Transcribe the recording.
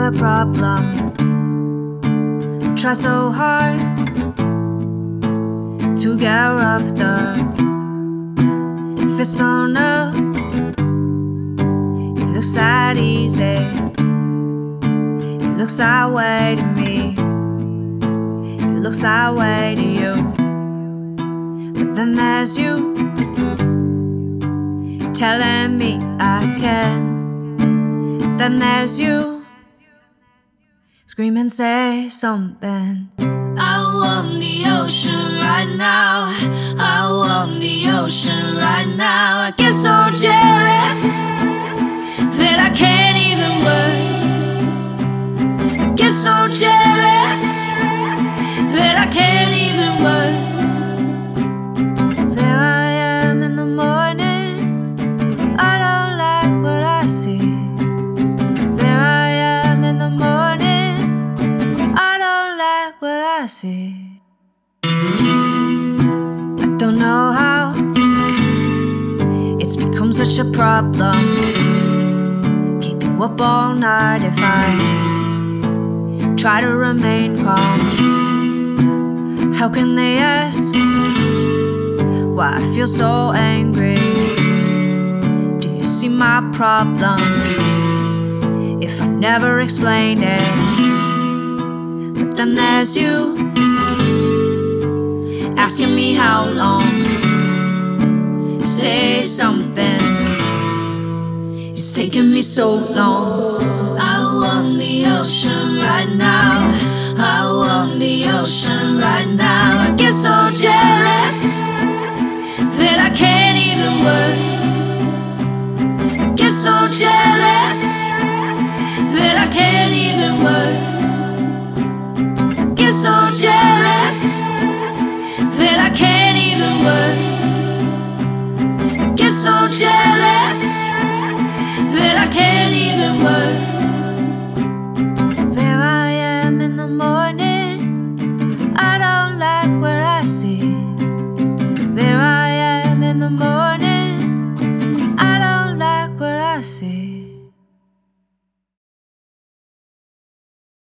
a problem. Try so hard to get off the fist on up. It looks that easy. It looks that way to me. It looks that way to you. But then there's you telling me I can. Then there's you scream and say something. I want the ocean right now. I want the ocean right now. I get so jealous that I can't even work. I get so jealous that I can't even work. There I am in the morning. I don't like what I see. There I am in the morning. I don't like what I see. I don't know how it's become such a problem. Keep you up all night if I try to remain calm. How can they ask why I feel so angry? Do you see my problem if I never explain it? But then there's you asking me how long. Say something, it's taking me so long. I want the ocean right now. I want the ocean right now. I get so jealous that I can't even work. I get so jealous that I can't even work. I get so jealous that I can't even work. I get so jealous that I can't even work.